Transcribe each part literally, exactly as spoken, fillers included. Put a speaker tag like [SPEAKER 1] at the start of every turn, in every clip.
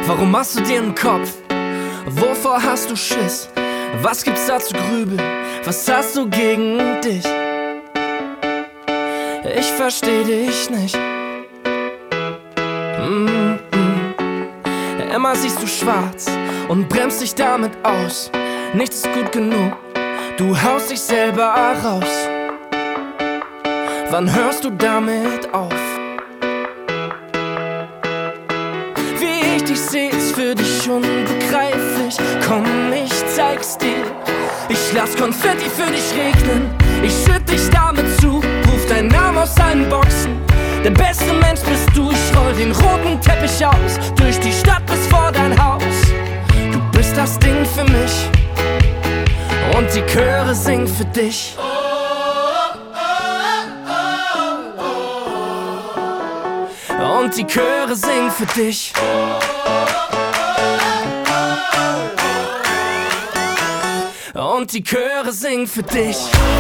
[SPEAKER 1] Warum machst du dir einen Kopf? Wovor hast du Schiss? Was gibt's da zu grübeln? Was hast du gegen dich? Ich versteh dich nicht. mm -mm. Immer siehst du schwarz und bremst dich damit aus. Nichts ist gut genug, du haust dich selber raus. Wann hörst du damit auf? Wie ich dich seh, ist für dich unbegreiflich. Komm, ich zeig's dir. Ich lass Konfetti für dich regnen. Ich schütt dich damit zu, ruf deinen Namen aus allen Boxen. Der beste Mensch bist du, ich roll den roten Teppich aus. Durch die Stadt bis vor dein Haus. Du bist das Ding für mich und die Chöre singen für dich. Und die Chöre singen für dich. Und die Chöre singen für dich.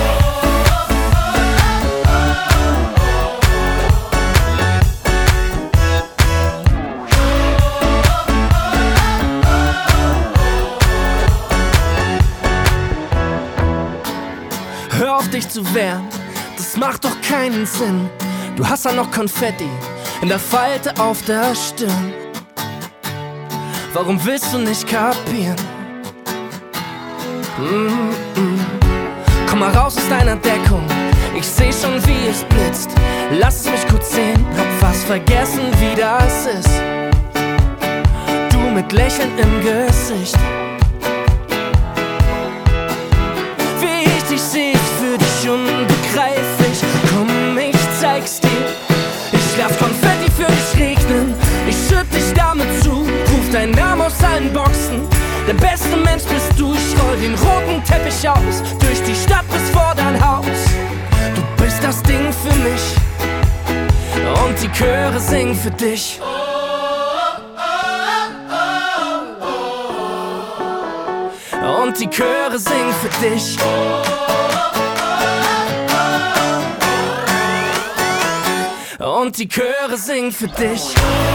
[SPEAKER 1] Hör auf dich zu wehren, das macht doch keinen Sinn. Du hast ja noch Konfetti in der Falte auf der Stirn. Warum willst du nicht kapieren? Mm -mm. Komm mal raus aus deiner Deckung, ich seh schon wie es blitzt. Lass es mich kurz sehen, hab fast vergessen wie das ist. Du mit Lächeln im Gesicht. Wie ich dich seh, ist für dich unbegreiflich. Komm, ich zeig's dir. Ich lass Konfetti für dich regnen. Ich schütt dich damit zu, ruf deinen Namen aus allen Boxen. Der beste Mensch bist du, ich roll den roten Teppich aus. Durch die Stadt bis vor dein Haus. Du bist das Ding für mich und die Chöre singen für dich. Und die Chöre singen für dich. Und die Chöre singen für dich.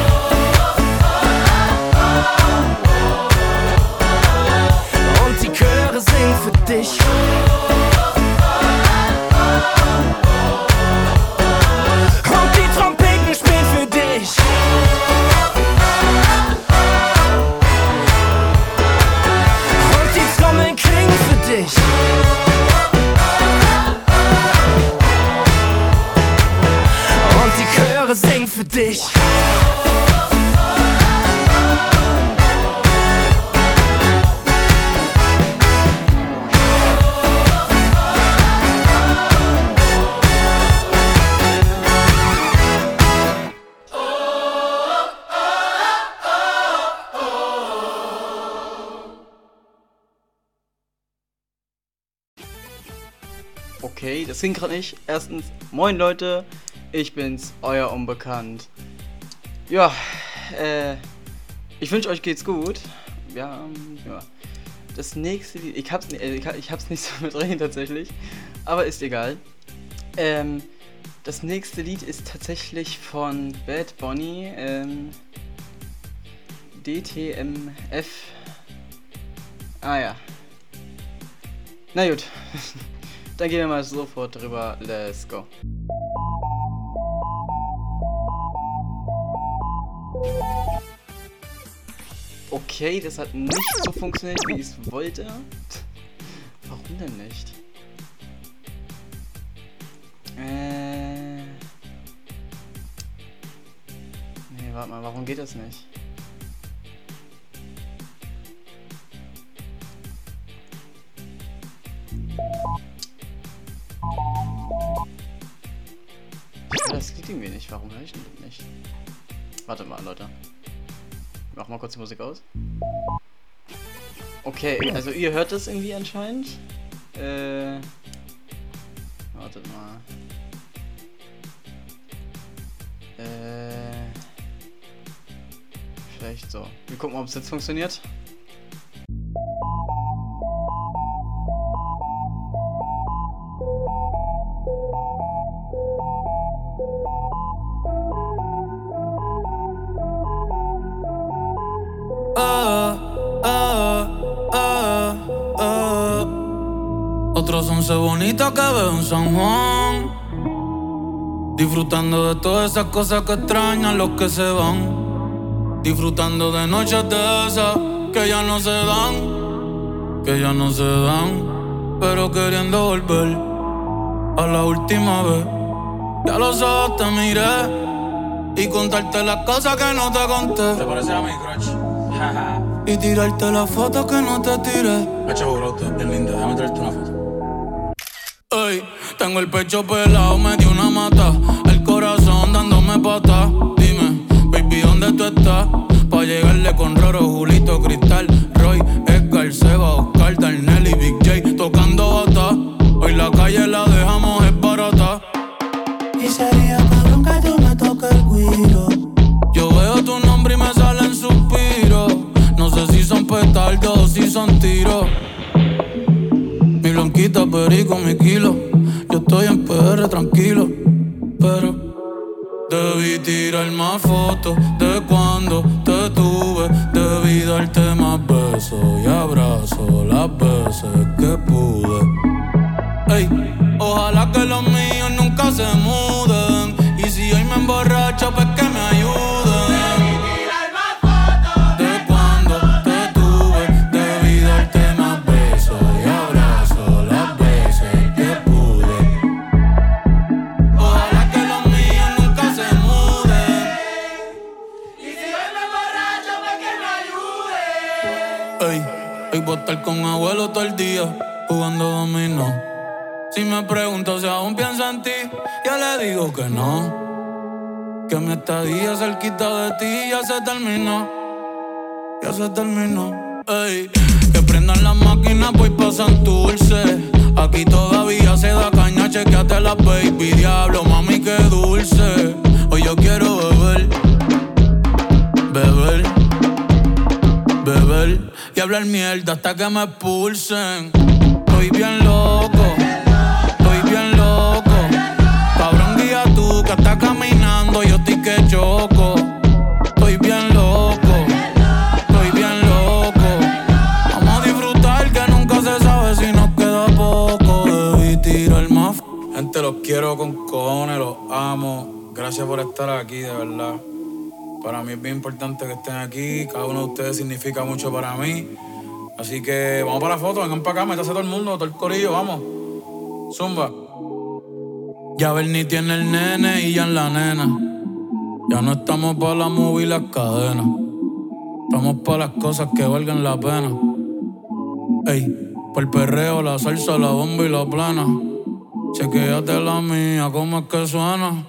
[SPEAKER 1] Und die Chöre singen für dich. Und die Trompeten spielen für dich. Und die Trommeln klingen für dich. Und die Chöre singen für dich.
[SPEAKER 2] Okay, das ging gerade nicht. Erstens, moin Leute, ich bin's, euer Unbekannt. Ja, äh, ich wünsche euch geht's gut. Ja, ja. Das nächste Lied, ich hab's, äh, ich hab's nicht so mit rein tatsächlich, aber ist egal. Ähm, das nächste Lied ist tatsächlich von Bad Bunny, ähm, D T M F. Ah ja. Na gut. Dann gehen wir mal sofort drüber. Let's go. Okay, das hat nicht so funktioniert, wie ich es wollte. Warum denn nicht? Äh. Nee, warte mal, warum geht das nicht? Das geht irgendwie nicht. Warum höre ich denn das nicht? Warte mal, Leute. Ich mach mal kurz die Musik aus. Okay, also ihr hört das irgendwie anscheinend. Äh. Wartet mal. Äh. Vielleicht so. Wir gucken mal, ob es jetzt funktioniert.
[SPEAKER 3] Otros once bonitas que veo en San Juan, disfrutando de todas esas cosas que extrañan los que se van, disfrutando de noches de esas que ya no se dan, que ya no se dan, pero queriendo volver a la última vez. Ya los ojos te miré y contarte las cosas que no te conté.
[SPEAKER 4] ¿Te parece a mi crush?
[SPEAKER 3] Y tirarte las fotos que no te tiré.
[SPEAKER 4] Hacho, bro, tú es linda, déjame traerte una foto.
[SPEAKER 3] Ey, tengo el pecho pelado, me dio una mata, el corazón dándome pata. Dime, baby, ¿dónde tú estás? Pa' llegarle con Roro, Julito, Cristal, Roy, Edgar, Seba, Oscar, Darnell y Big J tocando bata. Hoy la calle la dejamos es barata.
[SPEAKER 5] Y sería cabrón que tú me toques el guiro.
[SPEAKER 3] Yo veo tu nombre y me salen suspiros. No sé si son petardos o si son tiros. Mi blanquita, perico, mi kilo. Yo estoy en P R tranquilo, pero debí tirar más fotos de cuando te tuve. Debí darte más besos y abrazos las veces que pude. Ey, ojalá que los míos nunca se muden. Y si hoy me emborracho, pues que me ayuden. Voy a estar con abuelo todo el día jugando dominó. Si me pregunto si aún pienso en ti, yo le digo que no. Que mi estadía cerquita de ti ya se terminó. Ya se terminó. Ey, que prendan las máquinas, pues pasan dulce. Aquí todavía se da caña, chequeate la baby. Diablo, mami, qué dulce. Hoy yo quiero beber, beber, beber y hablar mierda hasta que me expulsen. Estoy bien loco, estoy bien loco. Cabrón, guía tú que estás caminando, yo estoy que choco. Estoy bien loco, estoy bien loco. Vamos a disfrutar que nunca se sabe si nos queda poco. Debí tirar más. Gente, los quiero con cojones, los amo. Gracias por estar aquí, de verdad. Para mí es bien importante que estén aquí. Cada uno de ustedes significa mucho para mí. Así que vamos para la foto, vengan para acá, métase todo el mundo, todo el corillo, vamos. Zumba. Ya Bernie tiene el nene y ya en la nena. Ya no estamos para la movie y las cadenas. Estamos para las cosas que valgan la pena. Ey, por el perreo, la salsa, la bomba y la plana. Chequéate la mía, cómo es que suena.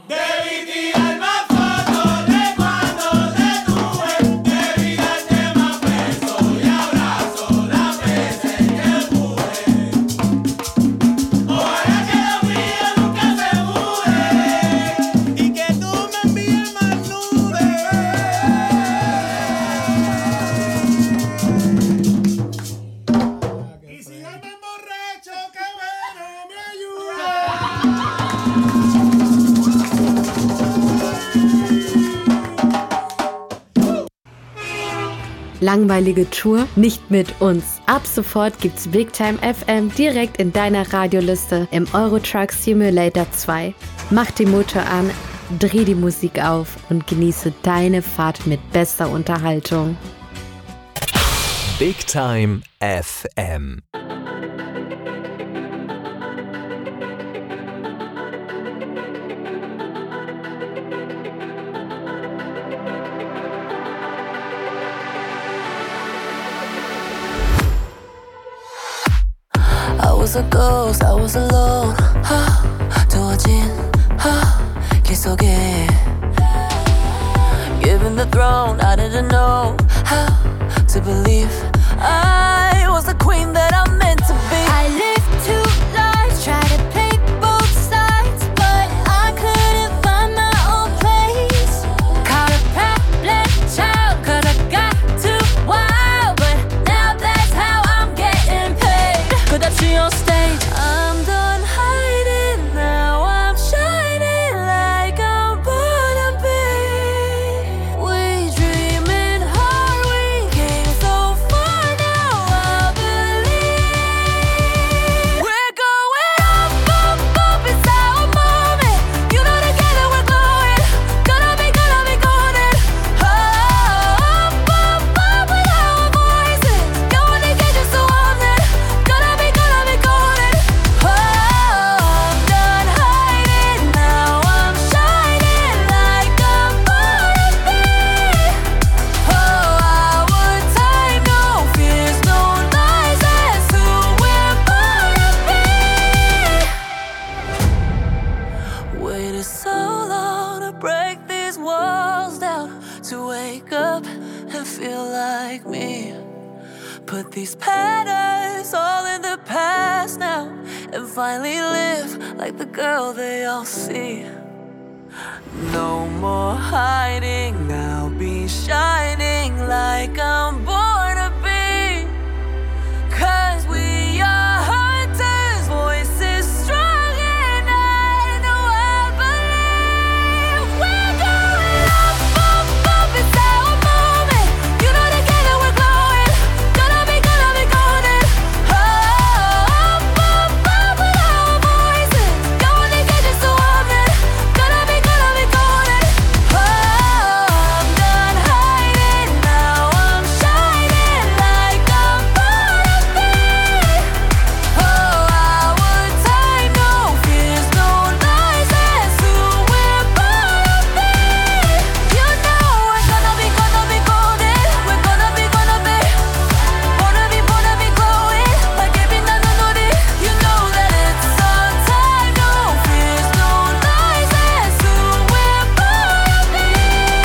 [SPEAKER 6] Langweilige Tour? Nicht mit uns. Ab sofort gibt's Big Time F M direkt in deiner Radioliste im Euro Truck Simulator zwei. Mach den Motor an, dreh die Musik auf und genieße deine Fahrt mit bester Unterhaltung.
[SPEAKER 7] Big Time F M.
[SPEAKER 8] I was a ghost, I was alone. 두어진 길 속에 Given the throne, I didn't know how to believe I was the queen that I'm meant to be. I lived two lives, tried to play both sides, but I couldn't find my own place. Caught a problem child, cause I got too wild, but now that's how I'm getting paid. Could I see on stage? I'm done hiding, now I'm shining like I'm born to be. We dreaming hard, we came so far, now I believe. Put these patterns all in the past now and finally live like the girl they all see. No more hiding, I'll be shining like I'm born to be. Cause we are hunters, voices strong and I know I believe. We're going up, up, up, it's our moment. You know together we're glowing. Gonna be, gonna be golden. Oh, up, up, up with our voices. Going to get you so often. Gonna be, gonna be golden. Oh, I'm done hiding, now I'm shining like I'm born to be. Oh, our time, no fears, no lies, that's who we're born to be. You know we're gonna be, gonna be golden. We're gonna be, gonna be, born to be, born to be glowing like every night I know it. You know that it's our time, no fears, no lies, that's who we're born to be.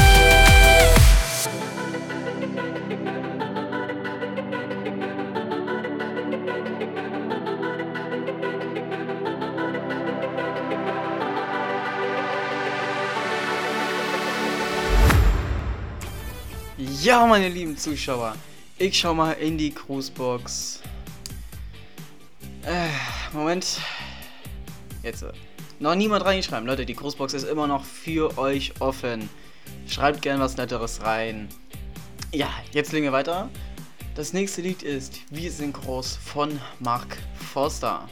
[SPEAKER 2] Ja, meine lieben Zuschauer, ich schau mal in die Grußbox. Äh, Moment. Jetzt. Noch niemand reinschreiben. Leute, die Grußbox ist immer noch für euch offen. Schreibt gern was Netteres rein. Ja, jetzt legen wir weiter. Das nächste Lied ist Wir sind groß von Mark Forster.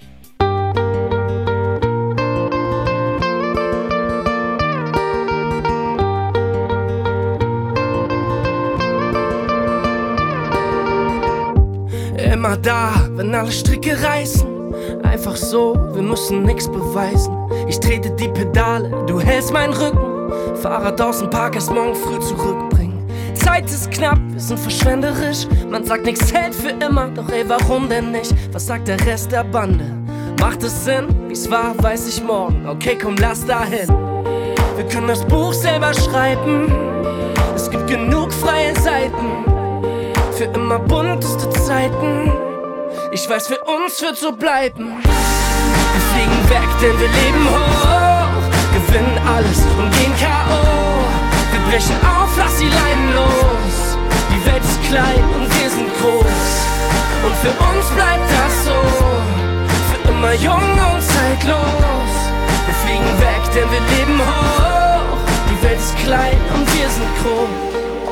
[SPEAKER 1] Immer da, wenn alle Stricke reißen. Einfach so, wir müssen nix beweisen. Ich trete die Pedale, du hältst meinen Rücken. Fahrrad aus dem Park, erst morgen früh zurückbringen. Zeit ist knapp, wir sind verschwenderisch. Man sagt, nix hält für immer, doch ey, warum denn nicht? Was sagt der Rest der Bande? Macht es Sinn? Wie's war, weiß ich morgen. Okay, komm, lass dahin. Wir können das Buch selber schreiben. Es gibt genug freie Seiten. Für immer bunteste Zeiten. Ich weiß, für uns wird so bleiben. Wir fliegen weg, denn wir leben hoch. Gewinnen alles und gehen K O. Wir brechen auf, lass die Leinen los. Die Welt ist klein und wir sind groß. Und für uns bleibt das so. Für immer jung und zeitlos. Wir fliegen weg, denn wir leben hoch. Die Welt ist klein und wir sind groß.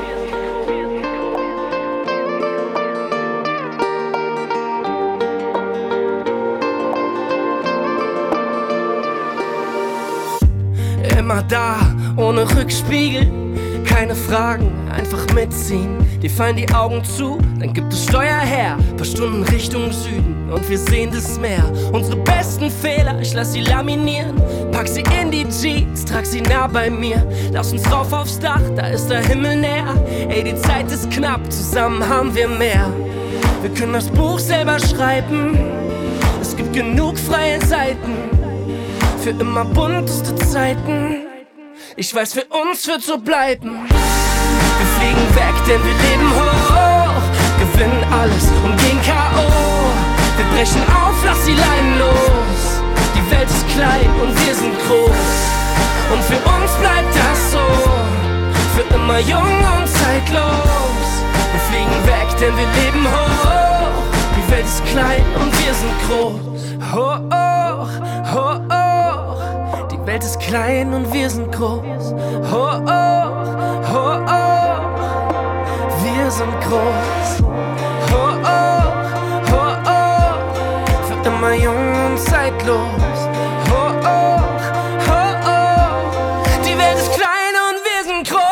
[SPEAKER 1] Immer da, ohne Rückspiegel, keine Fragen, einfach mitziehen. Dir fallen die Augen zu, dann gibt es Steuer her. Paar Stunden Richtung Süden und wir sehen das Meer. Unsere besten Fehler, ich lass sie laminieren. Pack sie in die Jeans, trag sie nah bei mir. Lass uns rauf aufs Dach, da ist der Himmel näher. Ey, die Zeit ist knapp, zusammen haben wir mehr. Wir können das Buch selber schreiben. Es gibt genug freie Seiten. Für immer bunteste Zeiten. Ich weiß, für uns wird so bleiben. Wir fliegen weg, denn wir leben hoch. Gewinnen alles und gehen K O. Wir brechen auf, lass die Leinen los. Die Welt ist klein und wir sind groß. Und für uns bleibt das so. Für immer jung und zeitlos. Wir fliegen weg, denn wir leben hoch. Die Welt ist klein und wir sind groß. Hoch, hoch, hoch. Die Welt ist klein und wir sind groß. Hoch, hoch, hoch. Wir sind groß. Hoch, hoch, hoch. Für immer jung und zeitlos. Hoch, hoch, hoch. Die Welt ist klein und wir sind groß.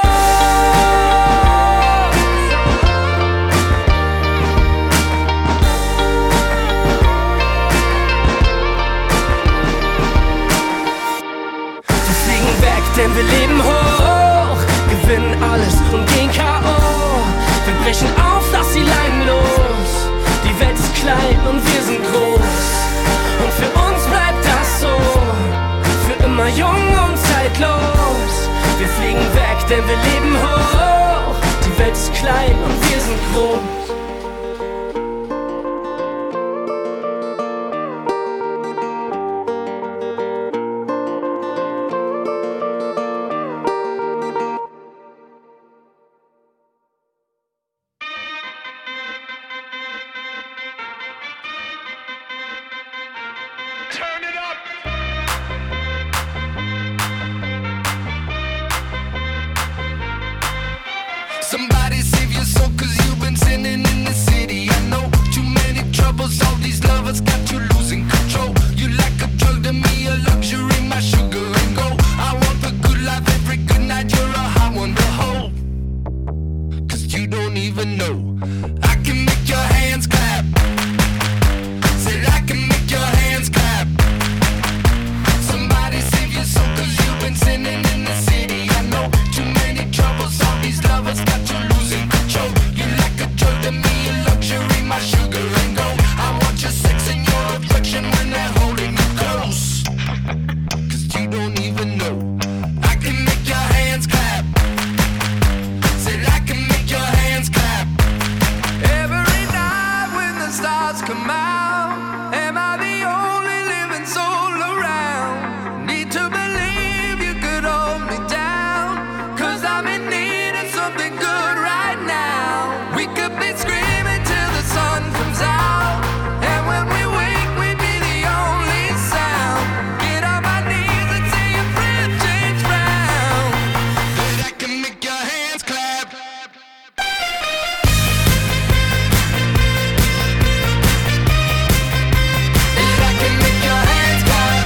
[SPEAKER 1] Denn wir leben hoch, gewinnen alles und gehen K O. Wir brechen auf, lass die Leinen los. Die Welt ist klein und wir sind groß. Und für uns bleibt das so. Für immer jung und zeitlos. Wir fliegen weg, denn wir leben hoch. Die Welt ist klein und wir sind groß. Somebody save your soul, cause you've been sinning in the city. I know too many troubles, all these lovers got you losing control. You like a drug to me, a luxury, my sugar and gold. I want the good life every good night, you're a hot one to hold. Cause you don't even know, I can make your hands clap. Said I can make your hands clap. Somebody save your soul, cause you've been sinning in the city. I know too many troubles, all these lovers got you losing control. You like a drug to me, a luxury, my sugar and gold. I want your sex and your affection when they're holding you close. Cause you don't even know, I can make your hands clap. Said I can make your hands clap. Every night when the stars come out, am I the only living soul around? Need to believe you could hold me down, cause I'm in need of something good right now. We could be screaming till the sun comes out, and when we wake we'd be the only sound. Get on my knees and say your friend change round. But I can make your hands clap. And I can make your hands clap.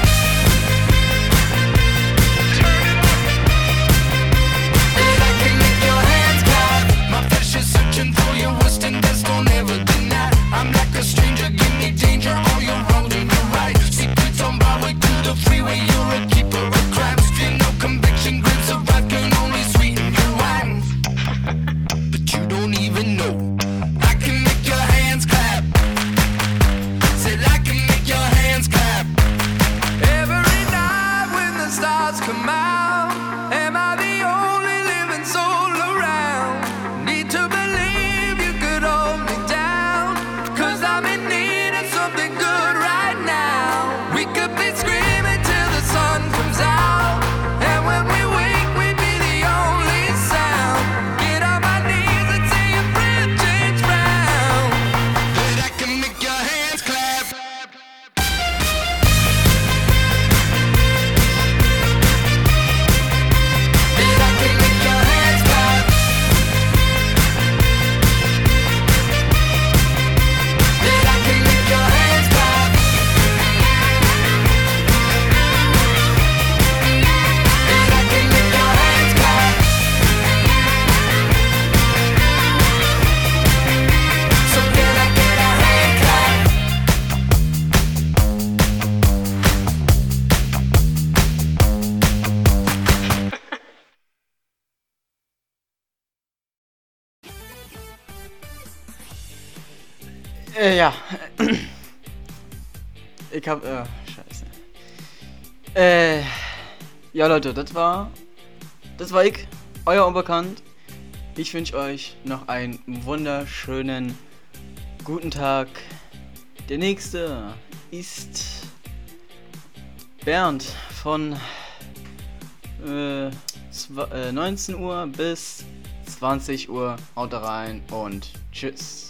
[SPEAKER 1] And I can make your hands clap. My flesh is searching for your worst and best, don't ever deny. I'm like a stranger, give me danger, all you're wrong and you're right. Secrets on my way to the freeway, you're a keeper of crimes. Feel no conviction, grapes of wrath can only sweeten your wine. But you don't even know, I can make your hands clap. Said I can make your hands clap. Every night when the stars come out, am I the only living soul around? Need to believe you could hold me down, cause I'm in need of something good right now. We could be screaming till the sun comes out, and when we wake we'd be the only sound. Get on my knees and say your friend change round. But I can make your hands clap. And I can make your hands clap. And I can make your hands clap. And I can make your hands clap. So can I get a hand clap?
[SPEAKER 2] Äh, ja. Ich hab, äh, scheiße. Äh, ja Leute, das war, das war ich, euer Unbekannt. Ich wünsche euch noch einen wunderschönen guten Tag. Der nächste ist Bernd von äh, zwa- äh, neunzehn Uhr bis zwanzig Uhr. Haut rein und tschüss.